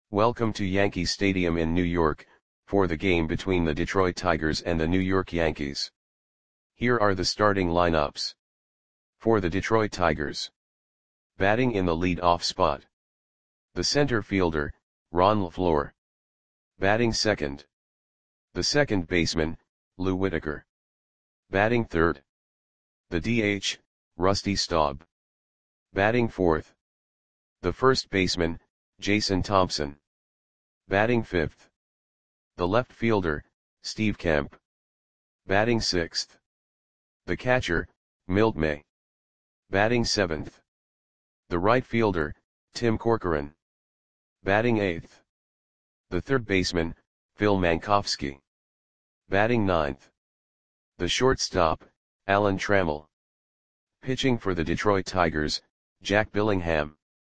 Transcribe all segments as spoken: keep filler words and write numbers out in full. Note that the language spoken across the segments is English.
Welcome to Yankee Stadium in New York, for the game between the Detroit Tigers and the New York Yankees. Here are the starting lineups. For the Detroit Tigers. Batting in the lead-off spot. The center fielder, Ron LeFlore. Batting second. The second baseman, Lou Whitaker. Batting third. The D H, Rusty Staub. Batting fourth. The first baseman, Jason Thompson. Batting fifth. The left fielder, Steve Kemp. Batting sixth. The catcher, Milt May. Batting seventh. The right fielder, Tim Corcoran. Batting eighth. The third baseman, Phil Mankowski. Batting ninth. The shortstop, Alan Trammell. Pitching for the Detroit Tigers, Jack Billingham.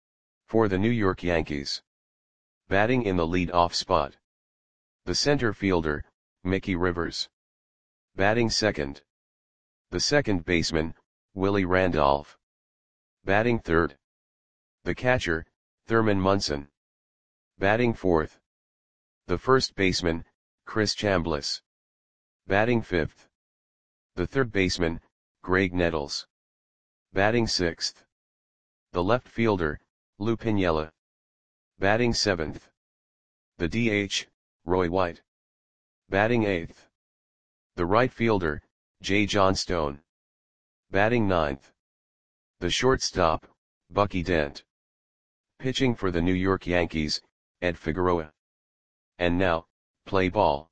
For the New York Yankees. Batting in the lead-off spot. The center fielder, Mickey Rivers. Batting second. The second baseman, Willie Randolph. Batting third. The catcher, Thurman Munson. Batting fourth. The first baseman, Chris Chambliss. Batting fifth. The third baseman, Greg Nettles. Batting sixth. The left fielder, Lou Piniella. Batting seventh. The D H, Roy White. Batting eighth. The right fielder, Jay Johnstone. Batting ninth. The shortstop, Bucky Dent. Pitching for the New York Yankees, Ed Figueroa. And now, play ball.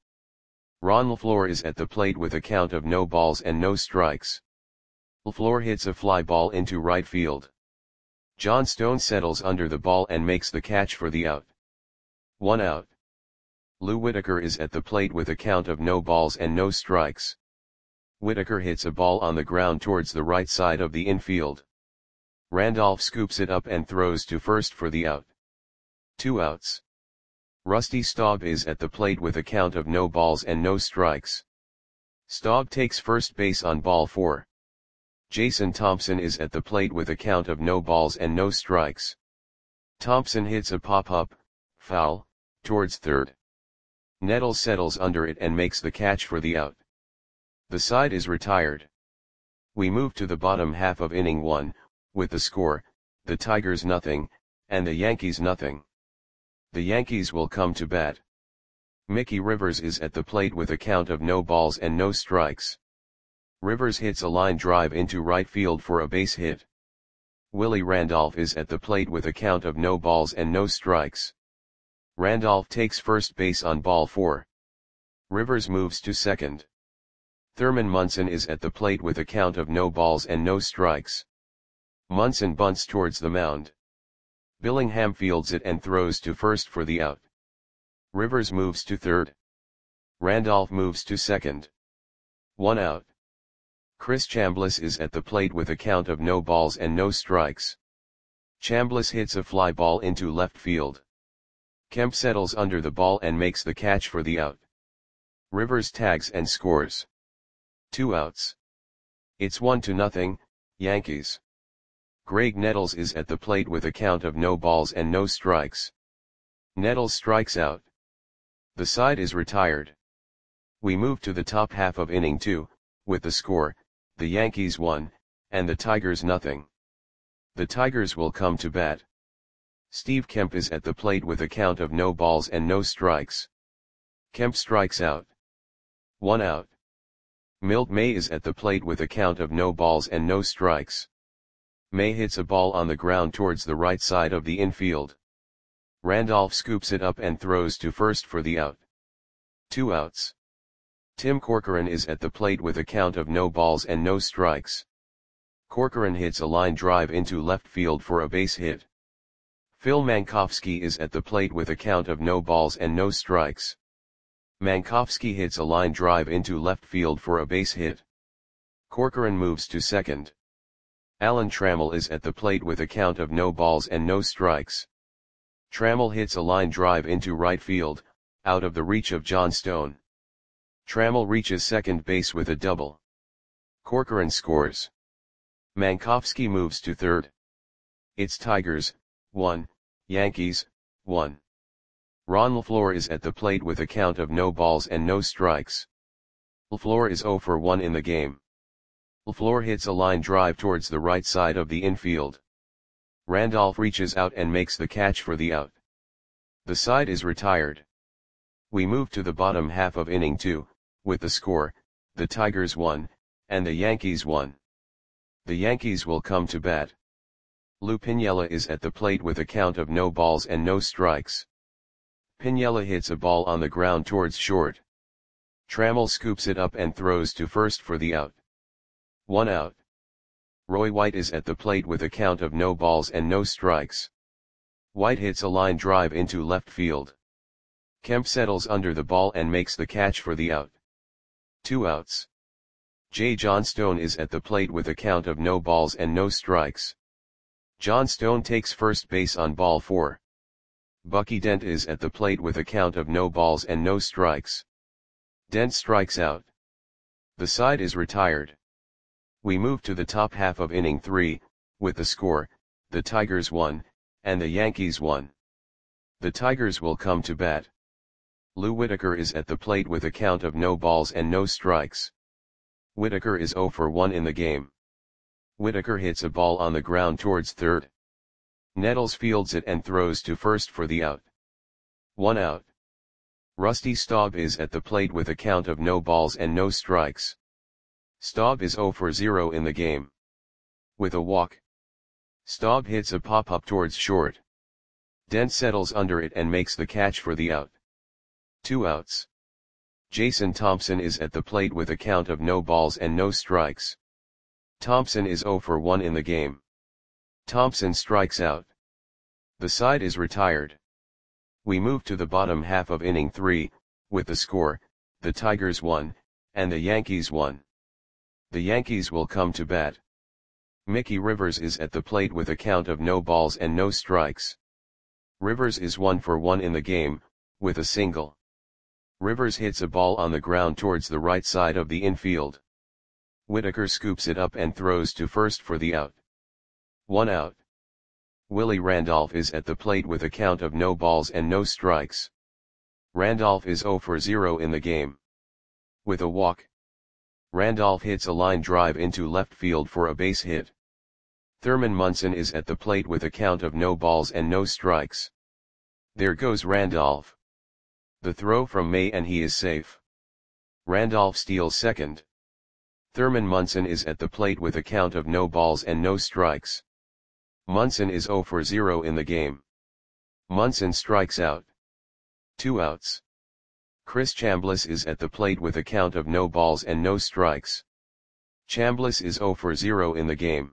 Ron LeFlore is at the plate with a count of no balls and no strikes. LeFlore hits a fly ball into right field. Johnstone settles under the ball and makes the catch for the out. One out. Lou Whitaker is at the plate with a count of no balls and no strikes. Whitaker hits a ball on the ground towards the right side of the infield. Randolph scoops it up and throws to first for the out. Two outs. Rusty Staub is at the plate with a count of no balls and no strikes. Staub takes first base on ball four. Jason Thompson is at the plate with a count of no balls and no strikes. Thompson hits a pop-up, foul, towards third. Nettles settles under it and makes the catch for the out. The side is retired. We move to the bottom half of inning one, with the score, the Tigers nothing, and the Yankees nothing. The Yankees will come to bat. Mickey Rivers is at the plate with a count of no balls and no strikes. Rivers hits a line drive into right field for a base hit. Willie Randolph is at the plate with a count of no balls and no strikes. Randolph takes first base on ball four. Rivers moves to second. Thurman Munson is at the plate with a count of no balls and no strikes. Munson bunts towards the mound. Billingham fields it and throws to first for the out. Rivers moves to third. Randolph moves to second. One out. Chris Chambliss is at the plate with a count of no balls and no strikes. Chambliss hits a fly ball into left field. Kemp settles under the ball and makes the catch for the out. Rivers tags and scores. Two outs. It's one to nothing, Yankees. Greg Nettles is at the plate with a count of no balls and no strikes. Nettles strikes out. The side is retired. We move to the top half of inning two, with the score, the Yankees one, and the Tigers nothing. The Tigers will come to bat. Steve Kemp is at the plate with a count of no balls and no strikes. Kemp strikes out. One out. Milt May is at the plate with a count of no balls and no strikes. May hits a ball on the ground towards the right side of the infield. Randolph scoops it up and throws to first for the out. Two outs. Tim Corcoran is at the plate with a count of no balls and no strikes. Corcoran hits a line drive into left field for a base hit. Phil Mankowski is at the plate with a count of no balls and no strikes. Mankowski hits a line drive into left field for a base hit. Corcoran moves to second. Alan Trammell is at the plate with a count of no balls and no strikes. Trammell hits a line drive into right field, out of the reach of Johnstone. Trammell reaches second base with a double. Corcoran scores. Mankowski moves to third. It's Tigers, one, Yankees, one. Ron LaFleur is at the plate with a count of no balls and no strikes. LaFleur is zero for one in the game. LaFleur hits a line drive towards the right side of the infield. Randolph reaches out and makes the catch for the out. The side is retired. We move to the bottom half of inning two, with the score, the Tigers won, and the Yankees won. The Yankees will come to bat. Lou Piniella is at the plate with a count of no balls and no strikes. Piniella hits a ball on the ground towards short. Trammell scoops it up and throws to first for the out. One out. Roy White is at the plate with a count of no balls and no strikes. White hits a line drive into left field. Kemp settles under the ball and makes the catch for the out. Two outs. J. Johnstone is at the plate with a count of no balls and no strikes. Johnstone takes first base on ball four. Bucky Dent is at the plate with a count of no balls and no strikes. Dent strikes out. The side is retired. We move to the top half of inning three, with the score, the Tigers won, and the Yankees won. The Tigers will come to bat. Lou Whitaker is at the plate with a count of no balls and no strikes. Whitaker is zero for one in the game. Whitaker hits a ball on the ground towards third. Nettles fields it and throws to first for the out. One out. Rusty Staub is at the plate with a count of no balls and no strikes. Staub is zero for zero in the game. With a walk. Staub hits a pop-up towards short. Dent settles under it and makes the catch for the out. Two outs. Jason Thompson is at the plate with a count of no balls and no strikes. Thompson is zero for one in the game. Thompson strikes out. The side is retired. We move to the bottom half of inning three, with the score, the Tigers won, and the Yankees won. The Yankees will come to bat. Mickey Rivers is at the plate with a count of no balls and no strikes. Rivers is one for one in the game, with a single. Rivers hits a ball on the ground towards the right side of the infield. Whitaker scoops it up and throws to first for the out. One out. Willie Randolph is at the plate with a count of no balls and no strikes. Randolph is zero for zero in the game. With a walk. Randolph hits a line drive into left field for a base hit. Thurman Munson is at the plate with a count of no balls and no strikes. There goes Randolph. The throw from May and he is safe. Randolph steals second. Thurman Munson is at the plate with a count of no balls and no strikes. Munson is zero for zero in the game. Munson strikes out. Two outs. Chris Chambliss is at the plate with a count of no balls and no strikes. Chambliss is zero for zero in the game.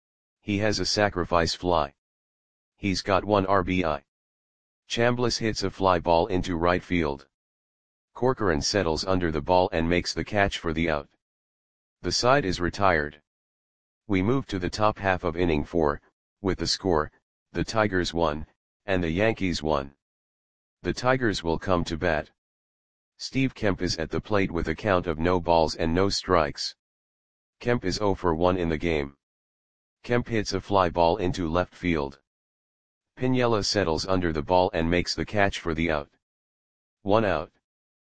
He has a sacrifice fly. He's got one R B I. Chambliss hits a fly ball into right field. Corcoran settles under the ball and makes the catch for the out. The side is retired. We move to the top half of inning four, with the score, the Tigers won, and the Yankees won. The Tigers will come to bat. Steve Kemp is at the plate with a count of no balls and no strikes. Kemp is zero for one in the game. Kemp hits a fly ball into left field. Piniella settles under the ball and makes the catch for the out. One out.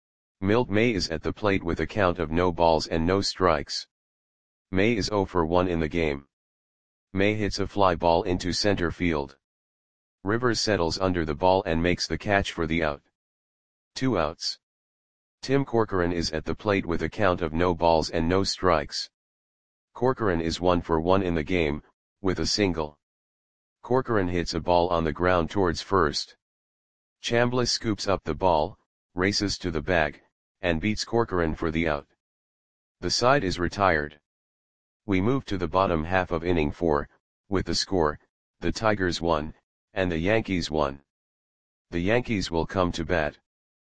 Milt May is at the plate with a count of no balls and no strikes. May is zero for one in the game. May hits a fly ball into center field. Rivers settles under the ball and makes the catch for the out. Two outs. Tim Corcoran is at the plate with a count of no balls and no strikes. Corcoran is one for one in the game, with a single. Corcoran hits a ball on the ground towards first. Chambliss scoops up the ball, races to the bag, and beats Corcoran for the out. The side is retired. We move to the bottom half of inning four, with the score, the Tigers won, and the Yankees won. The Yankees will come to bat.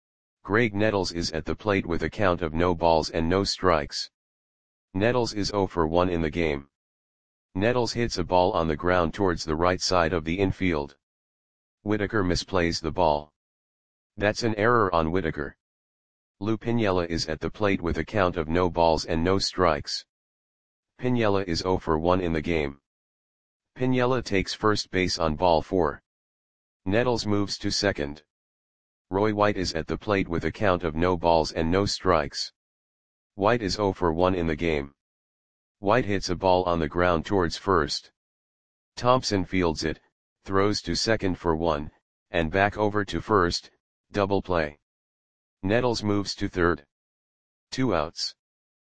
Greg Nettles is at the plate with a count of no balls and no strikes. Nettles is zero for one in the game. Nettles hits a ball on the ground towards the right side of the infield. Whitaker misplays the ball. That's an error on Whitaker. Lou Piniella is at the plate with a count of no balls and no strikes. Piniella is zero for one in the game. Piniella takes first base on ball four. Nettles moves to second. Roy White is at the plate with a count of no balls and no strikes. White is zero for one in the game. White hits a ball on the ground towards first. Thompson fields it, throws to second for one, and back over to first, double play. Nettles moves to third. Two outs.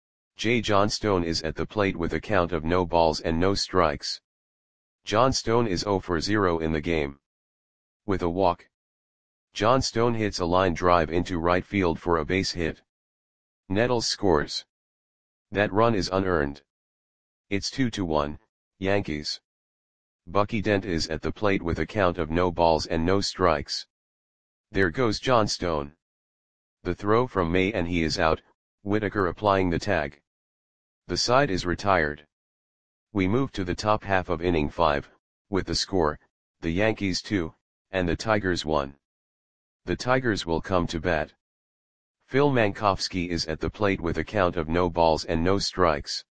J. Johnstone is at the plate with a count of no balls and no strikes. Johnstone is zero for zero in the game. With a walk, Johnstone hits a line drive into right field for a base hit. Nettles scores. That run is unearned. It's two to one, Yankees. Bucky Dent is at the plate with a count of no balls and no strikes. There goes Johnstone. The throw from May and he is out, Whitaker applying the tag. The side is retired. We move to the top half of inning five, with the score, the Yankees two, and the Tigers one. The Tigers will come to bat. Phil Mankowski is at the plate with a count of no balls and no strikes.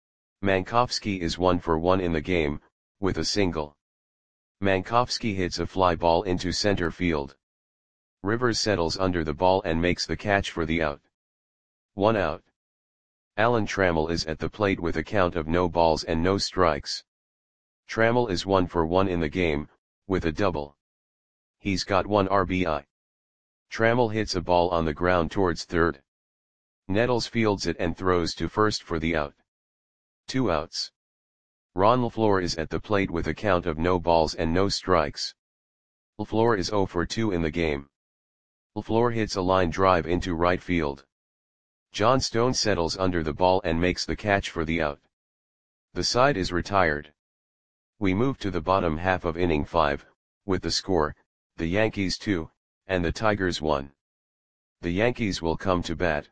Mankowski is one for one in the game, with a single. Mankowski hits a fly ball into center field. Rivers settles under the ball and makes the catch for the out. One out. Alan Trammell is at the plate with a count of no balls and no strikes. Trammell is one for one in the game, with a double. He's got one R B I. Trammell hits a ball on the ground towards third. Nettles fields it and throws to first for the out. Two outs. Ron LeFlore is at the plate with a count of no balls and no strikes. LeFlore is zero for two in the game. LeFlore hits a line drive into right field. Johnstone settles under the ball and makes the catch for the out. The side is retired. We move to the bottom half of inning five, with the score, the Yankees two, and the Tigers one. The Yankees will come to bat.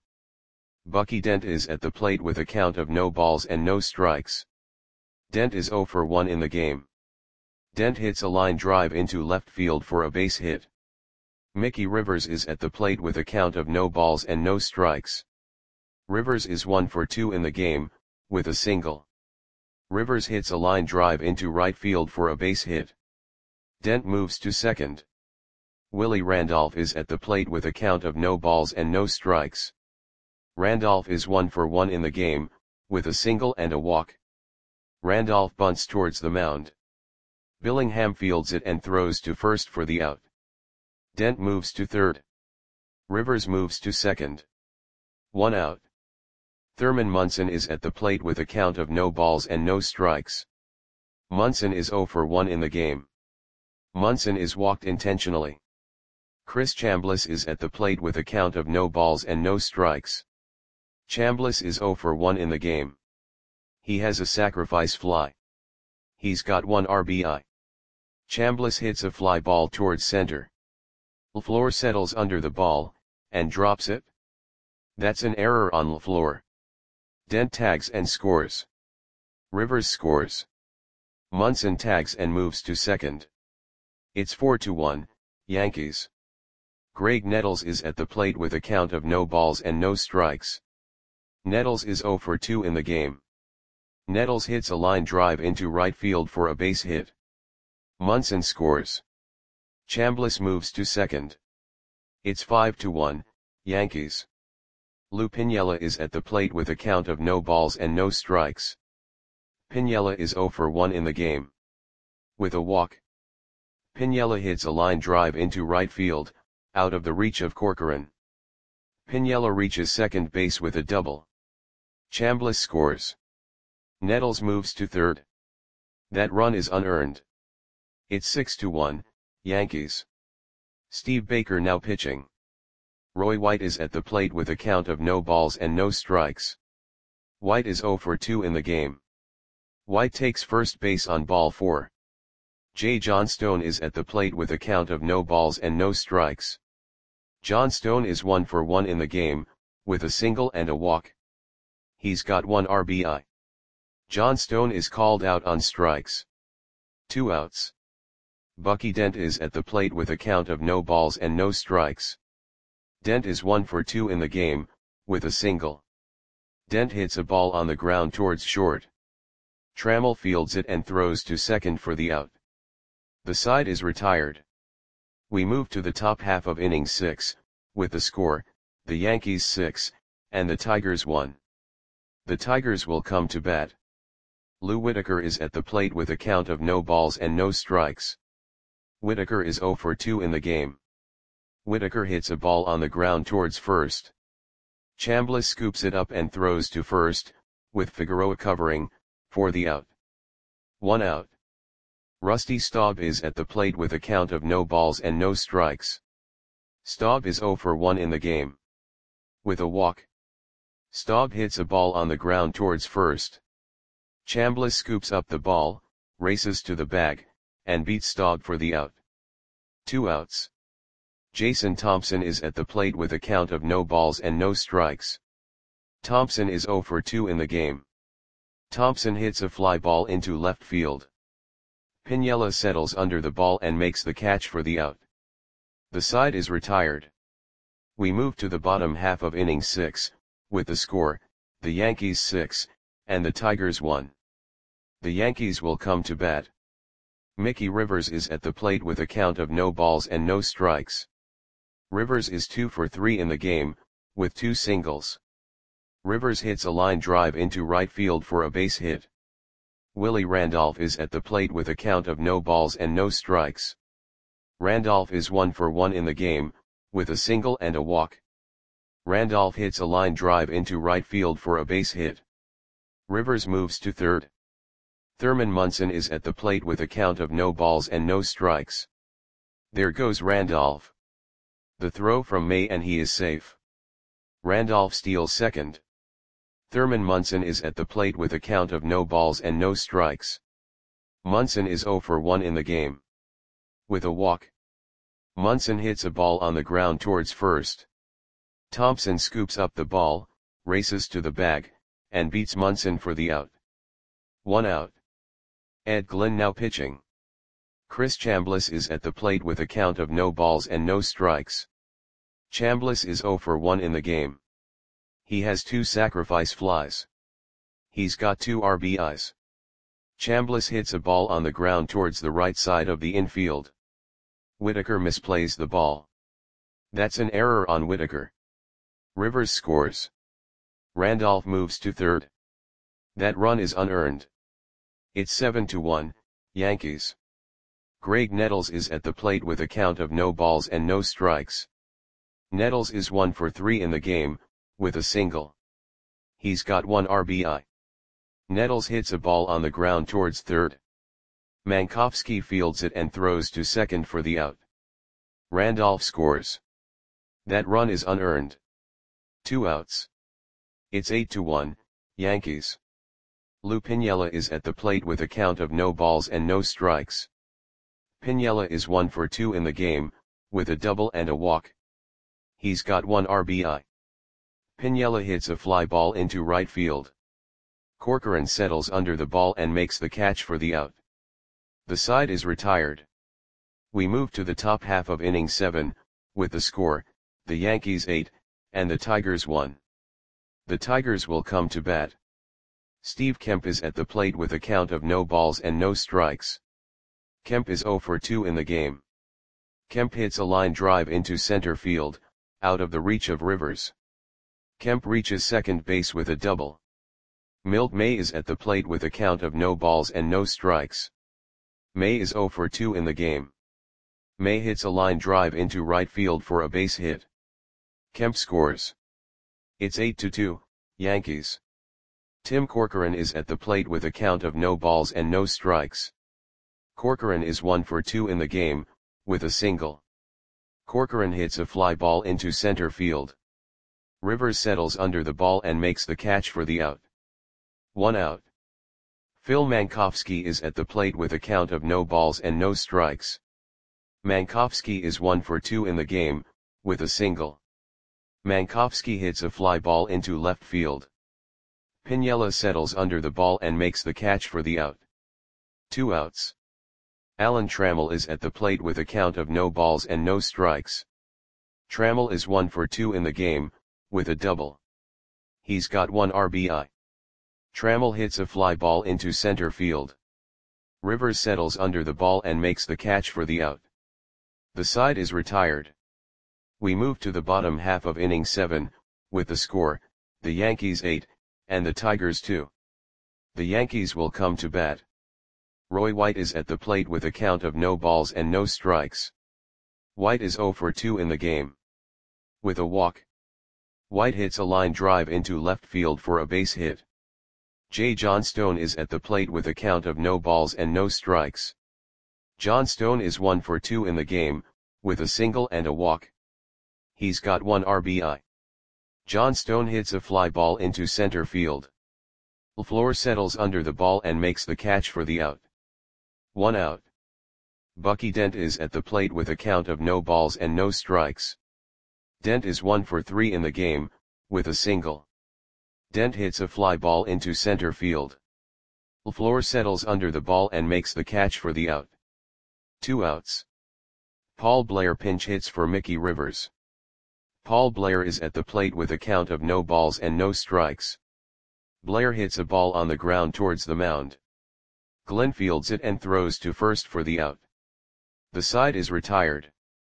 Bucky Dent is at the plate with a count of no balls and no strikes. Dent is zero for one in the game. Dent hits a line drive into left field for a base hit. Mickey Rivers is at the plate with a count of no balls and no strikes. Rivers is one for two in the game, with a single. Rivers hits a line drive into right field for a base hit. Dent moves to second. Willie Randolph is at the plate with a count of no balls and no strikes. Randolph is one for one in the game, with a single and a walk. Randolph bunts towards the mound. Billingham fields it and throws to first for the out. Dent moves to third. Rivers moves to second. One out. Thurman Munson is at the plate with a count of no balls and no strikes. Munson is zero for one in the game. Munson is walked intentionally. Chris Chambliss is at the plate with a count of no balls and no strikes. Chambliss is zero for one in the game. He has a sacrifice fly. He's got one R B I. Chambliss hits a fly ball towards center. LeFlore settles under the ball, and drops it. That's an error on LeFlore. Dent tags and scores. Rivers scores. Munson tags and moves to second. It's four to one, Yankees. Greg Nettles is at the plate with a count of no balls and no strikes. Nettles is zero for two in the game. Nettles hits a line drive into right field for a base hit. Munson scores. Chambliss moves to second. It's five to one, Yankees. Lou Piniella is at the plate with a count of no balls and no strikes. Piniella is zero for one in the game. With a walk, Piniella hits a line drive into right field, out of the reach of Corcoran. Piniella reaches second base with a double. Chambliss scores. Nettles moves to third. That run is unearned. It's six to one, Yankees. Steve Baker now pitching. Roy White is at the plate with a count of no balls and no strikes. White is zero for two in the game. White takes first base on ball four. J. Johnstone is at the plate with a count of no balls and no strikes. Johnstone is one for one in the game, with a single and a walk. He's got one R B I. Johnstone is called out on strikes. Two outs. Bucky Dent is at the plate with a count of no balls and no strikes. Dent is one for two in the game, with a single. Dent hits a ball on the ground towards short. Trammell fields it and throws to second for the out. The side is retired. We move to the top half of inning six, with the score, the Yankees six, and the Tigers one. The Tigers will come to bat. Lou Whitaker is at the plate with a count of no balls and no strikes. Whitaker is oh for two in the game. Whitaker hits a ball on the ground towards first. Chambliss scoops it up and throws to first, with Figueroa covering, for the out. One out. Rusty Staub is at the plate with a count of no balls and no strikes. Staub is oh for one in the game. With a walk. Staub hits a ball on the ground towards first. Chambliss scoops up the ball, races to the bag, and beats Staub for the out. Two outs. Jason Thompson is at the plate with a count of no balls and no strikes. Thompson is oh for two in the game. Thompson hits a fly ball into left field. Piniella settles under the ball and makes the catch for the out. The side is retired. We move to the bottom half of inning six, with the score, the Yankees six, and the Tigers one. The Yankees will come to bat. Mickey Rivers is at the plate with a count of no balls and no strikes. Rivers is two for three in the game, with two singles. Rivers hits a line drive into right field for a base hit. Willie Randolph is at the plate with a count of no balls and no strikes. Randolph is one for one in the game, with a single and a walk. Randolph hits a line drive into right field for a base hit. Rivers moves to third. Thurman Munson is at the plate with a count of no balls and no strikes. There goes Randolph. The throw from May and he is safe. Randolph steals second. Thurman Munson is at the plate with a count of no balls and no strikes. Munson is oh for one in the game. With a walk. Munson hits a ball on the ground towards first. Thompson scoops up the ball, races to the bag, and beats Munson for the out. One out. Ed Glynn now pitching. Chris Chambliss is at the plate with a count of no balls and no strikes. Chambliss is oh for one in the game. He has two sacrifice flies. He's got two R B Is. Chambliss hits a ball on the ground towards the right side of the infield. Whitaker misplays the ball. That's an error on Whitaker. Rivers scores. Randolph moves to third. That run is unearned. It's seven to one, Yankees. Greg Nettles is at the plate with a count of no balls and no strikes. Nettles is one for three in the game, with a single. He's got one R B I. Nettles hits a ball on the ground towards third. Mankowski fields it and throws to second for the out. Randolph scores. That run is unearned. Two outs. It's eight to one, Yankees. Lou Piniella is at the plate with a count of no balls and no strikes. Piniella is one for two in the game, with a double and a walk. He's got one R B I. Piniella hits a fly ball into right field. Corcoran settles under the ball and makes the catch for the out. The side is retired. We move to the top half of inning seven, with the score, the Yankees eight, and the Tigers one. The Tigers will come to bat. Steve Kemp is at the plate with a count of no balls and no strikes. Kemp is oh for two in the game. Kemp hits a line drive into center field, out of the reach of Rivers. Kemp reaches second base with a double. Milt May is at the plate with a count of no balls and no strikes. May is oh for two in the game. May hits a line drive into right field for a base hit. Kemp scores. It's eight to two, Yankees. Tim Corcoran is at the plate with a count of no balls and no strikes. Corcoran is one for two in the game, with a single. Corcoran hits a fly ball into center field. Rivers settles under the ball and makes the catch for the out. One out. Phil Mankowski is at the plate with a count of no balls and no strikes. Mankowski is one for two in the game, with a single. Mankowski hits a fly ball into left field. Piniella settles under the ball and makes the catch for the out. Two outs. Alan Trammell is at the plate with a count of no balls and no strikes. Trammell is one for two in the game, with a double. He's got one R B I. Trammell hits a fly ball into center field. Rivers settles under the ball and makes the catch for the out. The side is retired. We move to the bottom half of inning seven, with the score, the Yankees eight, and the Tigers two. The Yankees will come to bat. Roy White is at the plate with a count of no balls and no strikes. White is oh for two in the game. With a walk, White hits a line drive into left field for a base hit. Jay Johnstone is at the plate with a count of no balls and no strikes. Johnstone is one for two in the game, with a single and a walk. He's got one R B I. Johnstone hits a fly ball into center field. LaFleur settles under the ball and makes the catch for the out. One out. Bucky Dent is at the plate with a count of no balls and no strikes. Dent is one for three in the game, with a single. Dent hits a fly ball into center field. LaFleur settles under the ball and makes the catch for the out. Two outs. Paul Blair pinch hits for Mickey Rivers. Paul Blair is at the plate with a count of no balls and no strikes. Blair hits a ball on the ground towards the mound. Glenn fields it and throws to first for the out. The side is retired.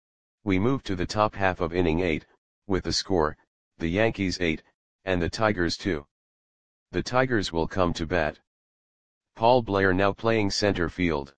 We move to the top half of inning eight, with the score, the Yankees eight, and the Tigers two. The Tigers will come to bat. Paul Blair now playing center field.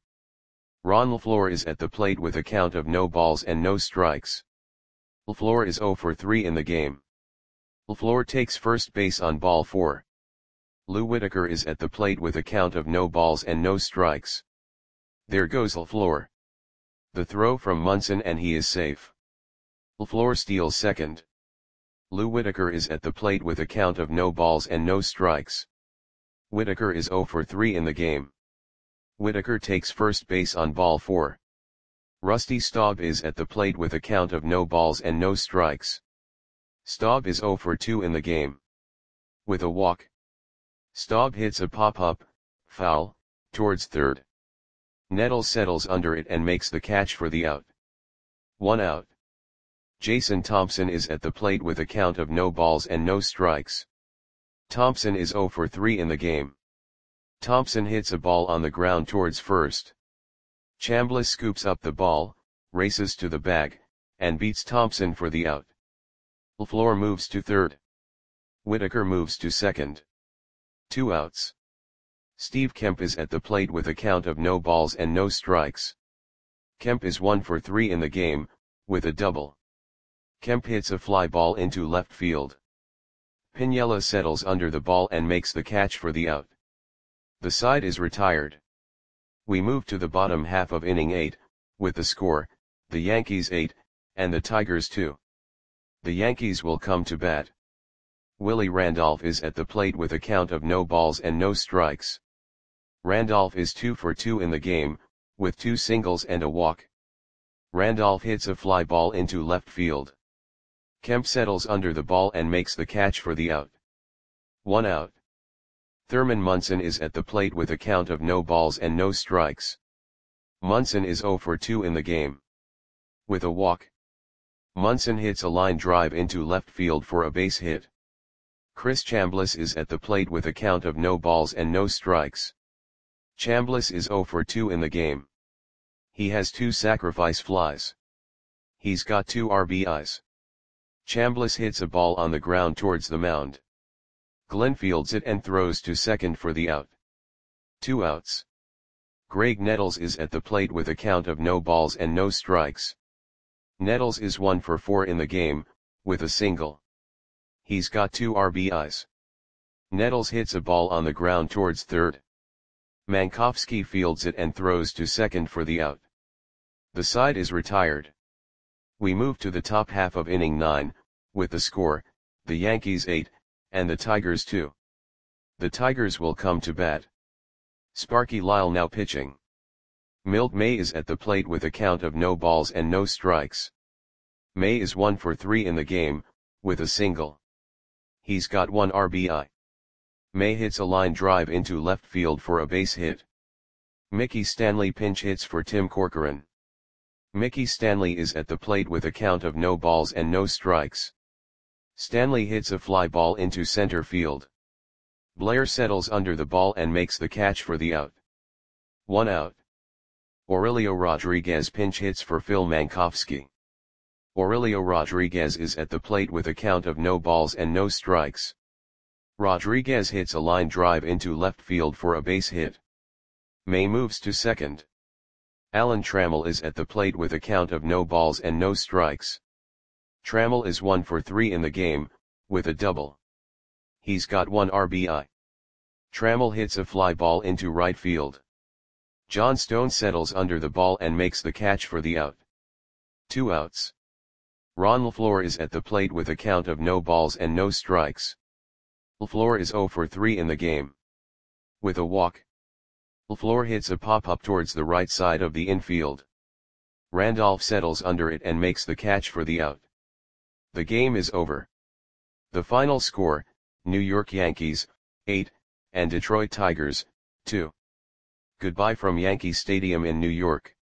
Ron LaFleur is at the plate with a count of no balls and no strikes. LaFleur is oh for three in the game. LaFleur takes first base on ball four. Lou Whitaker is at the plate with a count of no balls and no strikes. There goes LaFleur. The throw from Munson and he is safe. LaFleur steals second. Lou Whitaker is at the plate with a count of no balls and no strikes. Whitaker is oh for three in the game. Whitaker takes first base on ball four. Rusty Staub is at the plate with a count of no balls and no strikes. Staub is oh for two in the game. With a walk, Staub hits a pop-up, foul, towards third. Nettles settles under it and makes the catch for the out. One out. Jason Thompson is at the plate with a count of no balls and no strikes. Thompson is oh for three in the game. Thompson hits a ball on the ground towards first. Chambliss scoops up the ball, races to the bag, and beats Thompson for the out. LaFleur moves to third. Whitaker moves to second. Two outs. Steve Kemp is at the plate with a count of no balls and no strikes. Kemp is one for three in the game, with a double. Kemp hits a fly ball into left field. Piniella settles under the ball and makes the catch for the out. The side is retired. We move to the bottom half of inning eight, with the score, the Yankees eight, and the Tigers two. The Yankees will come to bat. Willie Randolph is at the plate with a count of no balls and no strikes. Randolph is two for two in the game, with two singles and a walk. Randolph hits a fly ball into left field. Kemp settles under the ball and makes the catch for the out. One out. Thurman Munson is at the plate with a count of no balls and no strikes. Munson is oh for two in the game. With a walk, Munson hits a line drive into left field for a base hit. Chris Chambliss is at the plate with a count of no balls and no strikes. Chambliss is oh for two in the game. He has two sacrifice flies. He's got two R B Is. Chambliss hits a ball on the ground towards the mound. Glenn fields it and throws to second for the out. Two outs. Greg Nettles is at the plate with a count of no balls and no strikes. Nettles is one for four in the game, with a single. He's got two R B Is. Nettles hits a ball on the ground towards third. Mankowski fields it and throws to second for the out. The side is retired. We move to the top half of inning nine, with the score, the Yankees eight, and the Tigers two. The Tigers will come to bat. Sparky Lyle now pitching. Milt May is at the plate with a count of no balls and no strikes. May is one for three in the game, with a single. He's got one R B I. May hits a line drive into left field for a base hit. Mickey Stanley pinch hits for Tim Corcoran. Mickey Stanley is at the plate with a count of no balls and no strikes. Stanley hits a fly ball into center field. Blair settles under the ball and makes the catch for the out. One out. Aurelio Rodriguez pinch hits for Phil Mankowski. Aurelio Rodriguez is at the plate with a count of no balls and no strikes. Rodriguez hits a line drive into left field for a base hit. May moves to second. Alan Trammell is at the plate with a count of no balls and no strikes. Trammell is one for three in the game, with a double. He's got one R B I. Trammell hits a fly ball into right field. John Stone settles under the ball and makes the catch for the out. Two outs. Ron LeFlore is at the plate with a count of no balls and no strikes. LeFlore is zero for three in the game. With a walk. LeFlore hits a pop-up towards the right side of the infield. Randolph settles under it and makes the catch for the out. The game is over. The final score, New York Yankees, eight, and Detroit Tigers, two. Goodbye from Yankee Stadium in New York.